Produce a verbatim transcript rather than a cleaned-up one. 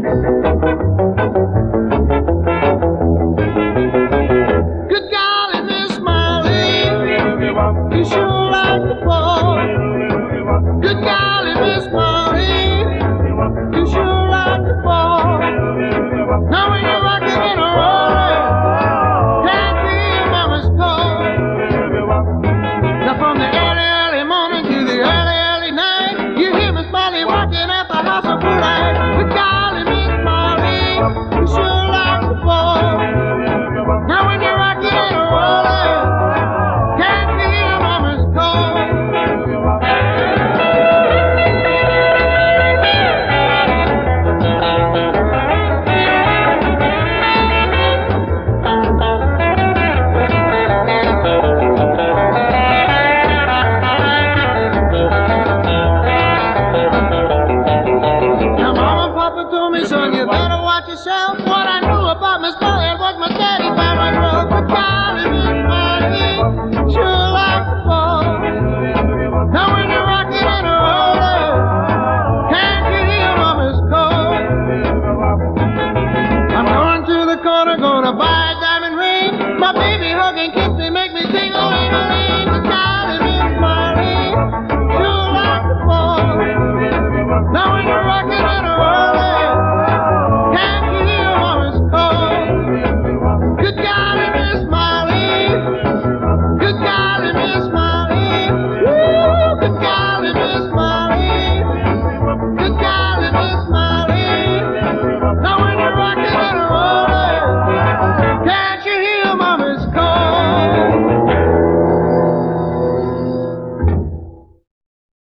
Good golly, Miss Molly, you sure like the ball. Good golly, Miss Molly, you sure like the ball. Now when you're rocking and rolling, can't feel mama's call. Now from the early, early morning to the early, early night, you hear Miss Molly rocking at the house of light. Good golly, Miss Molly, you sure like the ball. Now when you're rocking and rolling, can't feel mama's call. Now mama and papa told me, son, you better watch yourself. What I knew about Miss Molly was my daddy found my road.